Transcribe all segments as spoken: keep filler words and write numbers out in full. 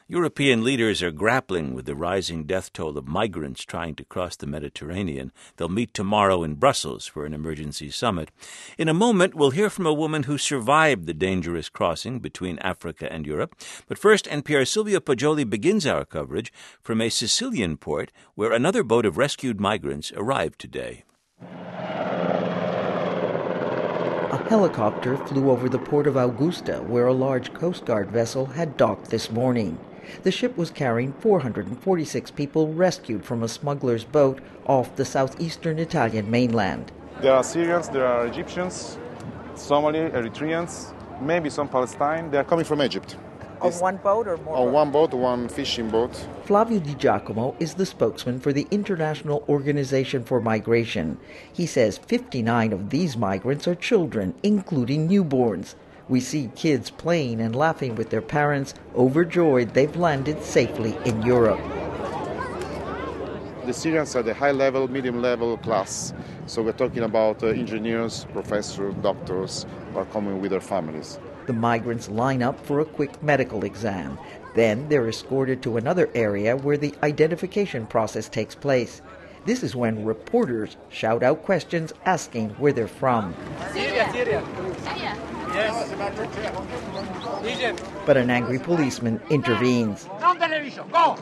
European leaders are grappling with the rising death toll of migrants trying to cross the Mediterranean. They'll meet tomorrow in Brussels for an emergency summit. In a moment, we'll hear from a woman who survived the dangerous crossing between Africa and Europe. But first, N P R's Silvia Poggioli begins our coverage from a Sicilian port where another boat of rescued migrants arrived today. A helicopter flew over the port of Augusta, where a large Coast Guard vessel had docked this morning. The ship was carrying four hundred forty-six people rescued from a smuggler's boat off the southeastern Italian mainland. There are Syrians, there are Egyptians, Somali, Eritreans, maybe some Palestine. They are coming from Egypt. On one boat or more? On one boat, one fishing boat. Flavio Di Giacomo is the spokesman for the International Organization for Migration. He says fifty-nine of these migrants are children, including newborns. We see kids playing and laughing with their parents, overjoyed they've landed safely in Europe. The Syrians are the high-level, medium-level class. So we're talking about uh, engineers, professors, doctors who are coming with their families. The migrants line up for a quick medical exam. Then they're escorted to another area where the identification process takes place. This is when reporters shout out questions asking where they're from. Syria, Syria. Syria. Yes. Egypt. But an angry policeman intervenes. Go!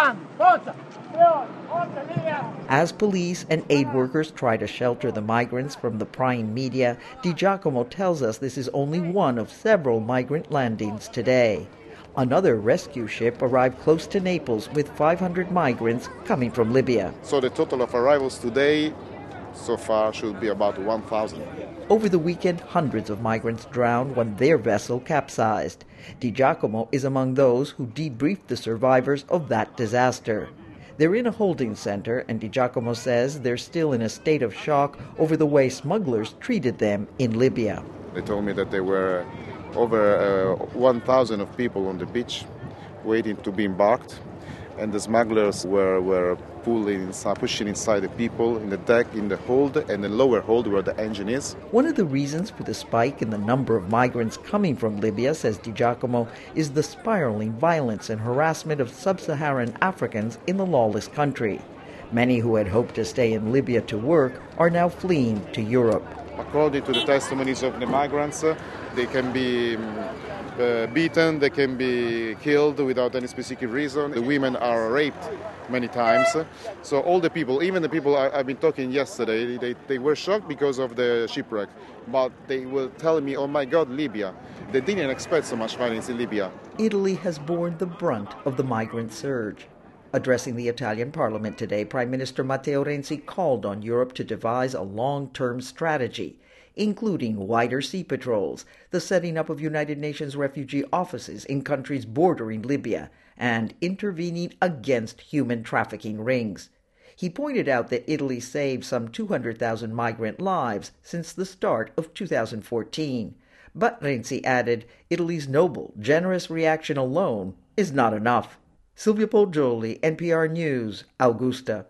As police and aid workers try to shelter the migrants from the prying media, Di Giacomo tells us this is only one of several migrant landings today. Another rescue ship arrived close to Naples with five hundred migrants coming from Libya. So the total of arrivals today so far should be about one thousand. Over the weekend, hundreds of migrants drowned when their vessel capsized. Di Giacomo is among those who debriefed the survivors of that disaster. They're in a holding center, and Di Giacomo says they're still in a state of shock over the way smugglers treated them in Libya. They told me that there were over uh, one thousand of people on the beach waiting to be embarked, and the smugglers were, were pulling inside, pushing inside the people in the deck, in the hold, and the lower hold where the engine is. One of the reasons for the spike in the number of migrants coming from Libya, says Di Giacomo, is the spiraling violence and harassment of sub-Saharan Africans in the lawless country. Many who had hoped to stay in Libya to work are now fleeing to Europe. According to the testimonies of the migrants, uh, they can be um, uh, beaten, they can be killed without any specific reason. The women are raped many times. So all the people, even the people I, I've been talking yesterday, they, they were shocked because of the shipwreck. But they will tell me, oh my God, Libya. They didn't expect so much violence in Libya. Italy has borne the brunt of the migrant surge. Addressing the Italian parliament today, Prime Minister Matteo Renzi called on Europe to devise a long-term strategy, including wider sea patrols, the setting up of United Nations refugee offices in countries bordering Libya, and intervening against human trafficking rings. He pointed out that Italy saved some two hundred thousand migrant lives since the start of two thousand fourteen. But Renzi added, Italy's noble, generous reaction alone is not enough. Silvia Poggioli, N P R News, Augusta.